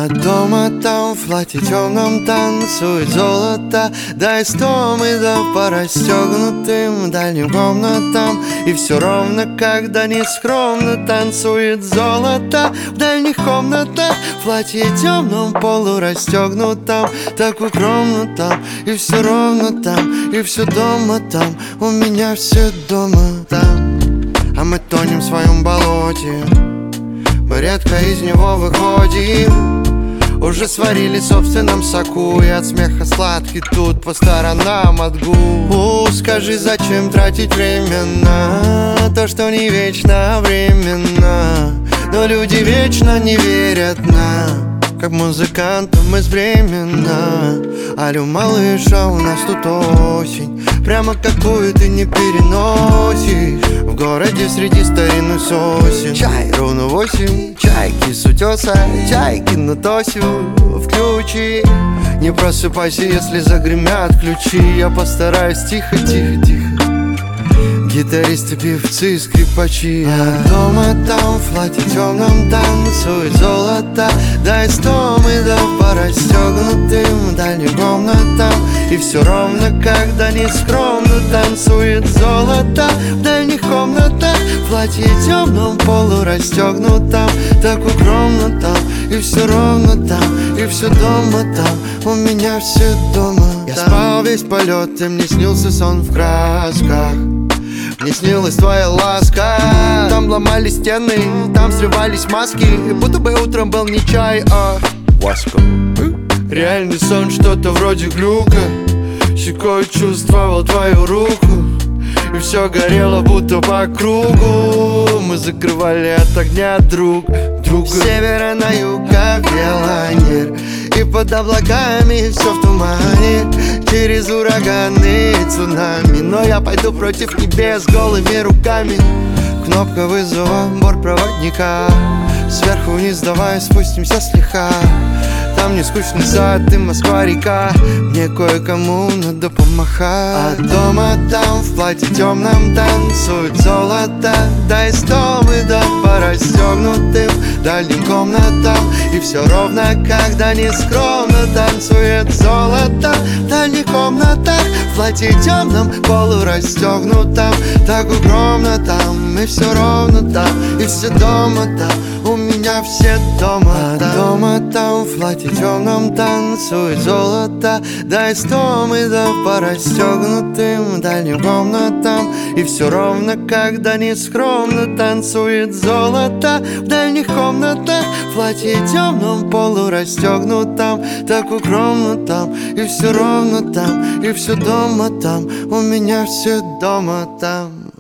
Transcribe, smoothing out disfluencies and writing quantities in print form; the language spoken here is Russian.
А дома там в платье темном танцует золото, да из Томида по расстегнутым дальним комнатам. И все ровно, когда нескромно танцует золото в дальних комнатах. В платье темном полурастегнутом, так укромно там. И все ровно там, и все дома там. У меня все дома там. А мы тонем в своем болоте, мы редко из него выходим. Уже сварили в собственном соку, и от смеха сладкий тут по сторонам от губ. Скажи, зачем тратить время на то, что не вечно, а временно? Но люди вечно не верят нам, как музыкантам из Бремена. Алло, малыша, у нас тут осень, прямо какую ты не переносишь. В городе среди старинных сосен чай ровно 8, чайки с утеса, чайки на тосю. Включи, не просыпайся, если загремят ключи. Я постараюсь тихо, тихо, тихо. Гитаристы, певцы, скрипачи. А дома там в платье темном танцует золото, да из Томида по расстегнутым дальним комнатам. И все ровно, когда нескромно танцует золото в дальних комнатах. В платье темном полурастегнутом, так укромно там. И все ровно там, и все дома там. У меня все дома. Я спал весь полет, и мне снился сон в красках. Мне снилась твоя ласка. Там ломались стены, там срывались маски, и будто бы утром был не чай, а васка. Реальный сон, что-то вроде глюка. Щекой чувствовал твою руку, и все горело будто по кругу. Мы закрывали от огня друг друга. С севера на юг, как велонер, и под облаками все в тумане, через ураганы и цунами. Но я пойду против небес голыми руками. Кнопка вызова бортпроводника. Сверху вниз давай спустимся слегка. Там не скучный сад и Москва-река. Мне кое-кому надо помахать. А дома там в платье темном танцует золото, да из Томида по расстегнутым дальним комнатам. И все ровно, когда нескромно танцует золото в дальних комнатах. В платье темном полурастегнутом, так укромно там. И все ровно там, и все дома там. У меня все дома там. Дома там в платье темном танцует золото, да из Томида по расстегнутым дальним комнатам. И все ровно, когда нескромно танцует золото в дальних комнатах. В платье темном полурастегнутом, так укромно там. И все ровно там, и все дома там. У меня все дома там.